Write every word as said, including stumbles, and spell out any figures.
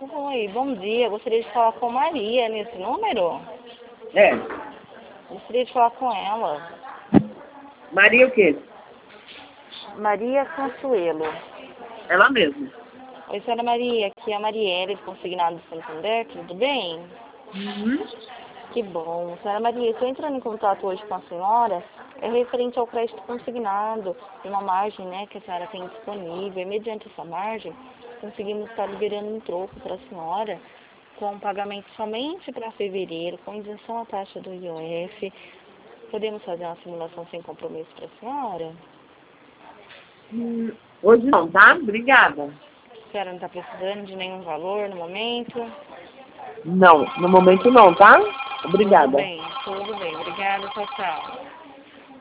Oi, bom dia. Gostaria de falar com Maria nesse número. É. Gostaria de falar com ela. Maria o quê? Maria Consuelo. Ela mesma. Oi, senhora Maria. Aqui é a Marielle, consignado do Santander. Tudo bem? Uhum. Que bom. Senhora Maria, estou entrando em contato hoje com a senhora. É referente ao crédito consignado, uma margem, né, que a senhora tem disponível. E mediante essa margem, conseguimos estar liberando um troco para a senhora, com pagamento somente para fevereiro, com isenção à taxa do I O F. Podemos fazer uma simulação sem compromisso para a senhora? Hum, hoje não, tá? Obrigada. A senhora não está precisando de nenhum valor no momento? Não, no momento não, tá? Tudo Obrigada. bem, tudo bem. Obrigada, tchau, tchau.